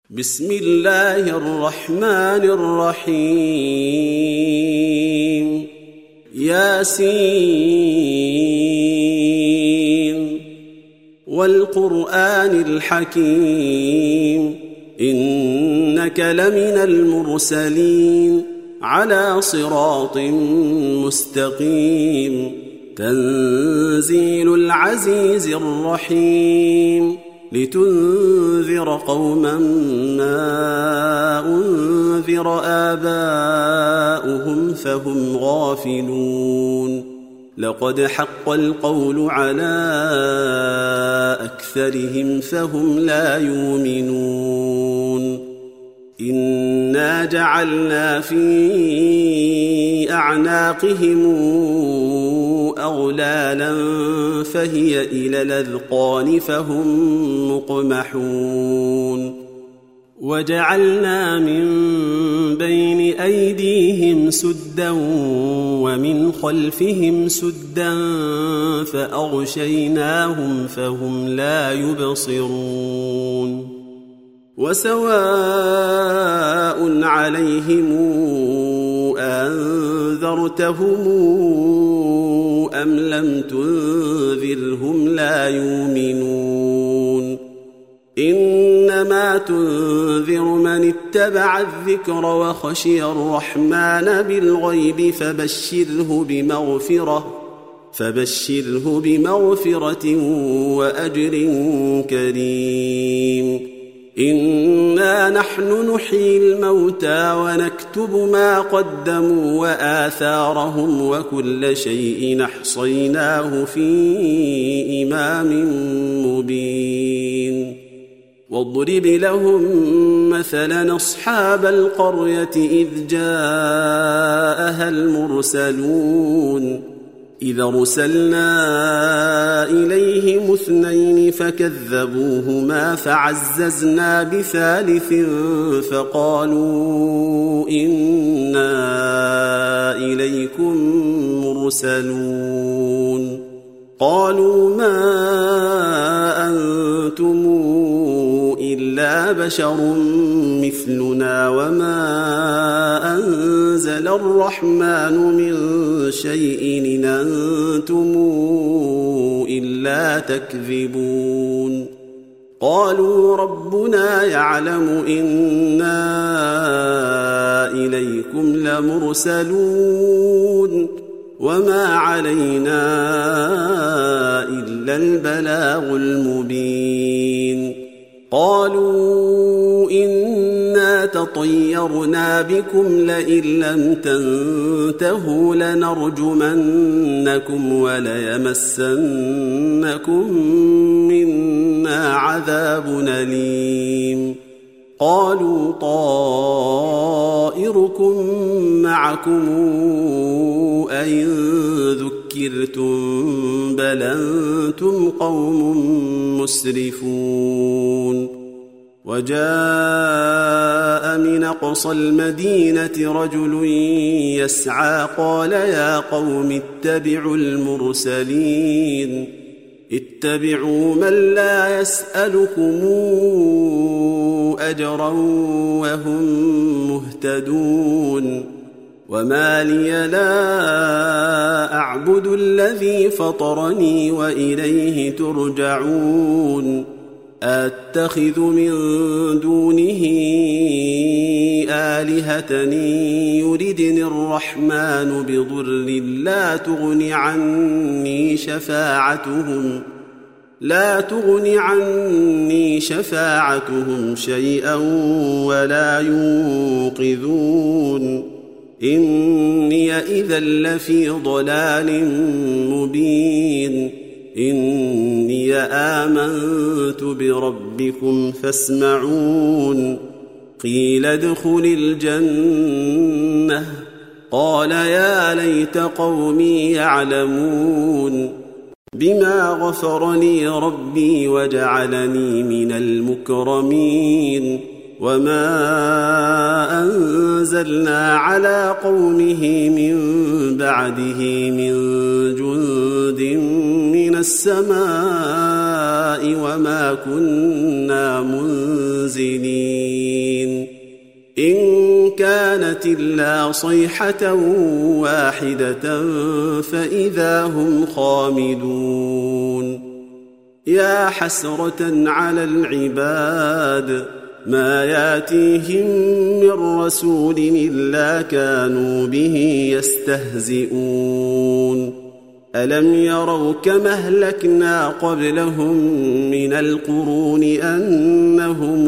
بسم الله الرحمن الرحيم ياسين والقرآن الحكيم إنك لمن المرسلين على صراط مستقيم تنزيل العزيز الرحيم لتنذر قوما ما أنذر آباؤهم فهم غافلون لقد حق القول على أكثرهم فهم لا يؤمنون إنا جعلنا في أعناقهم أغلالا فهي إلى الأذقان فهم مقمحون وجعلنا من بين أيديهم سدا ومن خلفهم سدا فأغشيناهم فهم لا يبصرون وسواء عليهم أنذرتهم أم لم تنذرهم لا يؤمنون إنما تنذر من اتبع الذكر وخشي الرحمن بالغيب فبشره بمغفرة وأجر كريم إنا نحن نحيي الموتى ونكتب ما قدموا وآثارهم وكل شيء أحصيناه في إمام مبين واضرب لهم مثلا أصحاب القرية إذ جاءها المرسلون إذا أرسلنا إليهم 2 فكذبوهما فعززنا بثالث فقالوا إنا إليكم مرسلون قالوا ما أنتم إلا بشر مثلنا وما أنزل الرحمن من شيء إن أنتم إلا تكذبون قالوا ربنا يعلم إنا إليكم لمرسلون وما علينا إلا البلاغ المبين قالوا إنا تطيرنا بكم لئن لم تنتهوا لنرجمنكم وليمسنكم منا عذاب أليم قالوا طائركم معكم أئن ذكرتم بل أنتم قوم مسرفون وجاء من أقصى المدينة رجل يسعى قال يا قوم اتبعوا المرسلين اتبعوا من لا يسألكم أجرا وهم مهتدون وما لي لا أعبد الذي فطرني وإليه ترجعون أتخذ من دونه آلهة يردني الرحمن بضر لا تغني عني شفاعتهم شيئا ولا ينقذون إني إذا لفي ضلال مبين إني آمنت بربكم فاسمعون قيل ادخل الجنة قال يا ليت قومي يعلمون بما غفر لي ربي وجعلني من المكرمين وما أنزلنا على قومه من بعده من جند من السماء وما كنا منزلين إن كانت إلا صيحة واحدة فإذا هم خامدون يا حسرة على العباد ما ياتيهم من رسول إلا كانوا به يستهزئون ألم يروا كما أهلكنا قبلهم من القرون أنهم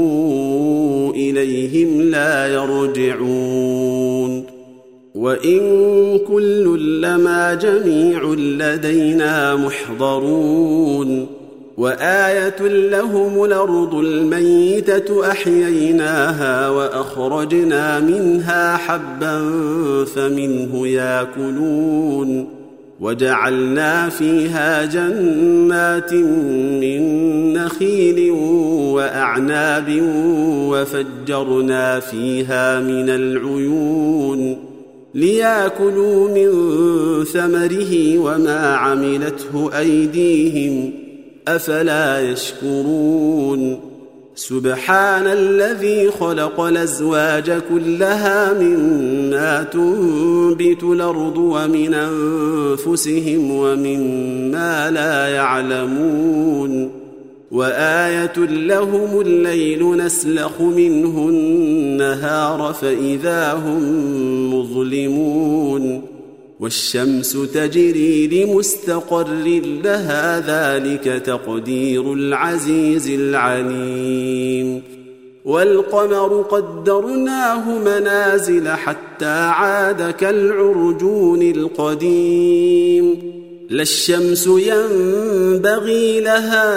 إليهم لا يرجعون وإن كل لما جميع لدينا محضرون وآية لهم الأرض الميتة أحييناها وأخرجنا منها حبا فمنه يأكلون وجعلنا فيها جنات من نخيل وأعناب وفجرنا فيها من العيون ليأكلوا من ثمره وما عملته أيديهم أفلا يشكرون سبحان الذي خلق الأزواج كلها مما تنبت الأرض ومن أنفسهم ومما لا يعلمون وآية لهم الليل نسلخ منه النهار فإذا هم مظلمون والشمس تجري لمستقر لها ذلك تقدير العزيز العليم والقمر قدرناه منازل حتى عاد كالعرجون القديم لا الشمس ينبغي لها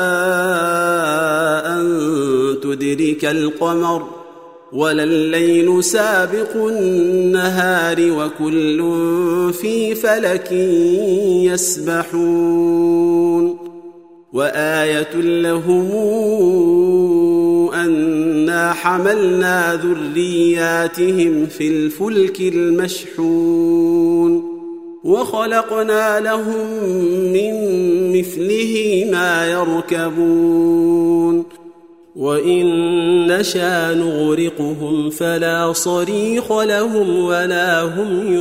أن تدرك القمر ولا الليل سابق النهار وكل في فلك يسبحون وآية لهم أنا حملنا ذرياتهم في الفلك المشحون وخلقنا لهم من مثله ما يركبون وإن نشأ نغرقهم فلا صريخ لهم ولا هم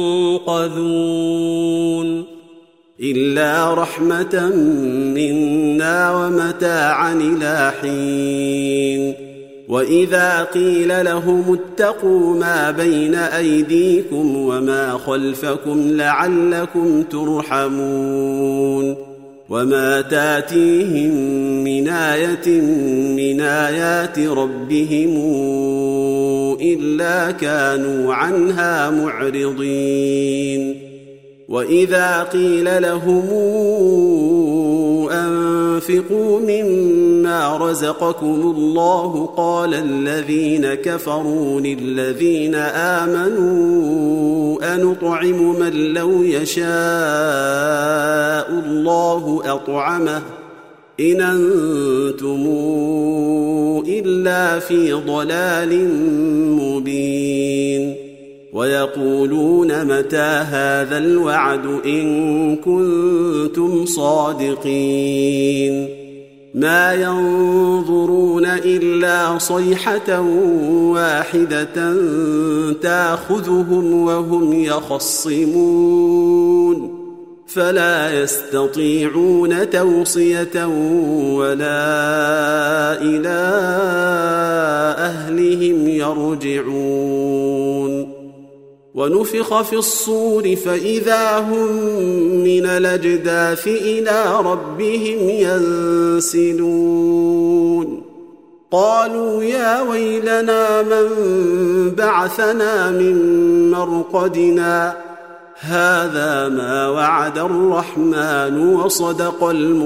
ينقذون إلا رحمة منا ومتاعا إلى حين وإذا قيل لهم اتقوا ما بين أيديكم وما خلفكم لعلكم ترحمون وما تاتيهم من آية من آيات ربهم إلا كانوا عنها معرضين وإذا قيل لهم أنفقوا مما رزقكم الله قال الذين كفروا للذين آمنوا أنطعم من لو يشاء الله أطعمه إن أنتم إلا في ضلال مبين ويقولون متى هذا الوعد إن كنتم صادقين ما ينظرون إلا صيحة واحدة تأخذهم وهم يخصمون فلا يستطيعون توصية ولا إلى أهلهم يرجعون ونفخ في الصور فإذا هم من الأجداث إلى ربهم ينسلون قالوا يا ويلنا من بعثنا من مرقدنا هذا ما وعد الرحمن وصدق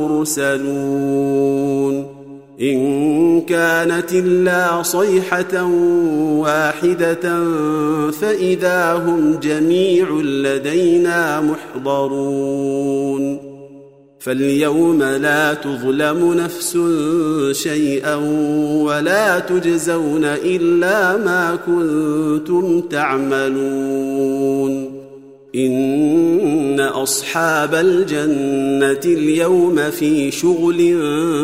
المرسلون إن كانت إلا صيحة واحدة فإذا هم جميع لدينا محضرون فاليوم لا تظلم نفس شيئا ولا تجزون إلا ما كنتم تعملون إن أصحاب الجنة اليوم في شغل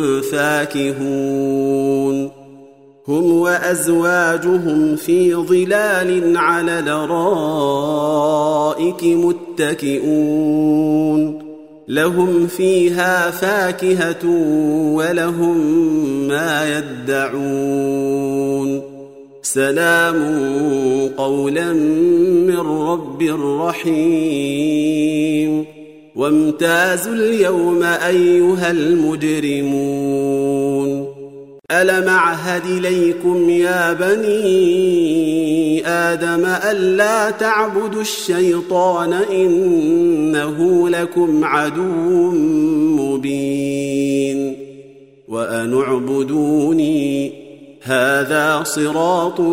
فاكهون هم وأزواجهم في ظلال على الأرائك متكئون لهم فيها فاكهة ولهم ما يدعون سلام قولا من رب رحيم وامتازوا اليوم أيها المجرمون ألم أعهد إليكم يا بني آدم ألا تعبدوا الشيطان إنه لكم عدو مبين وأن اعبدوني هذا صراط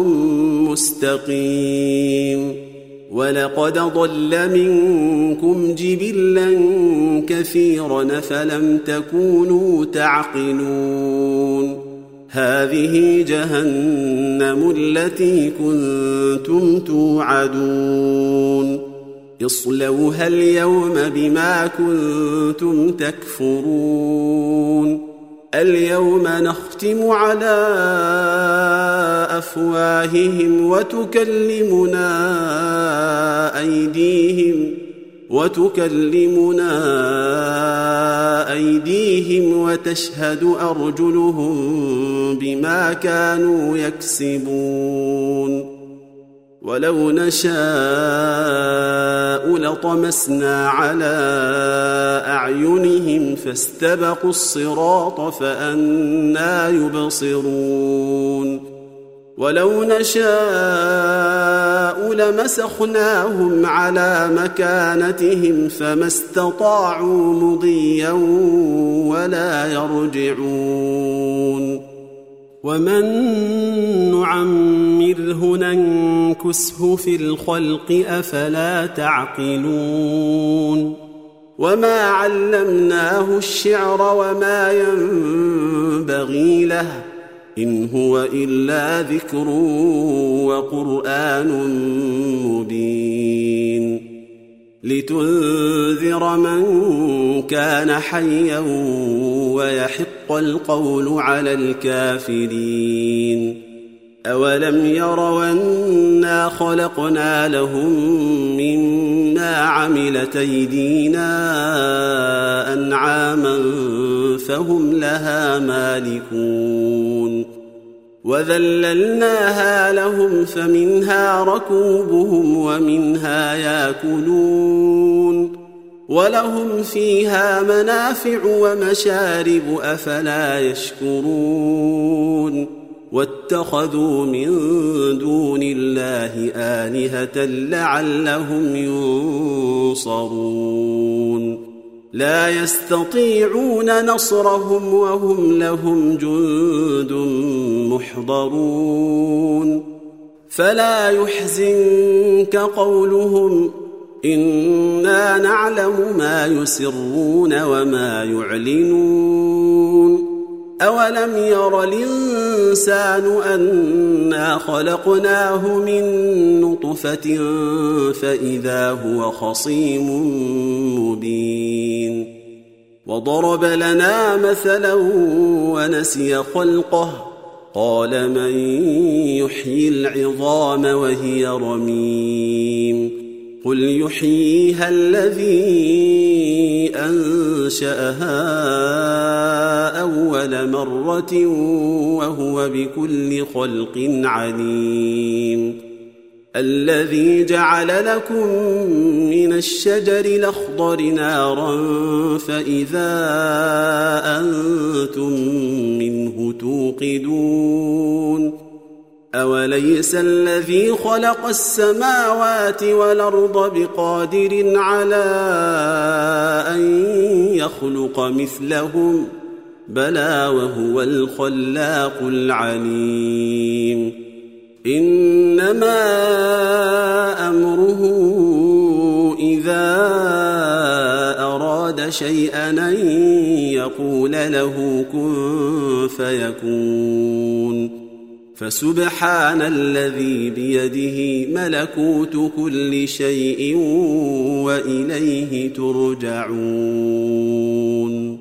مستقيم ولقد ضل منكم جبلا كثيرا فلم تكونوا تعقلون هذه جهنم التي كنتم توعدون اصلوها اليوم بما كنتم تكفرون اليوم نختم على أفواههم وتكلمنا أيديهم وتشهد أرجلهم بما كانوا يكسبون ولو نشاء لطمسنا على أعينهم فاستبقوا الصراط فأنى يبصرون ولو نشاء لمسخناهم على مكانتهم فما استطاعوا مضيا ولا يرجعون ومن نعمره ننكسه في الخلق أفلا تعقلون وما علمناه الشعر وما ينبغي له إن هو إلا ذكر وقرآن مبين لتنذر من كان حيا ويحق القول على الكافرين أولم يروا أنا خلقنا لهم مما عملت أيدينا أنعاما فهم لها مالكون وذللناها لهم فمنها ركوبهم ومنها يأكلون ولهم فيها منافع ومشارب أفلا يشكرون واتخذوا من دون الله آلهة لعلهم ينصرون لا يستطيعون نصرهم وهم لهم جند محضرون فلا يحزنك قولهم إنا نعلم ما يسرون وما يعلنون أولم ير الإنسان أنا خلقناه من نطفة فإذا هو خصيم مبين وضرب لنا مثلا ونسي خلقه قال من يحيي العظام وهي رميم قل يحييها الذي أنشأها أول مرة وهو بكل خلق عليم الذي جعل لكم من الشجر الأخضر نارا فإذا أنتم منه توقدون أوليس الذي خلق السماوات والأرض بقادر على أن يخلق مثلهم بلى وهو الخلاق العليم إنما أمره إذا أراد أراد شيئا أن يقول له كن فيكون فسبحان الذي بيده ملكوت كل شيء وإليه ترجعون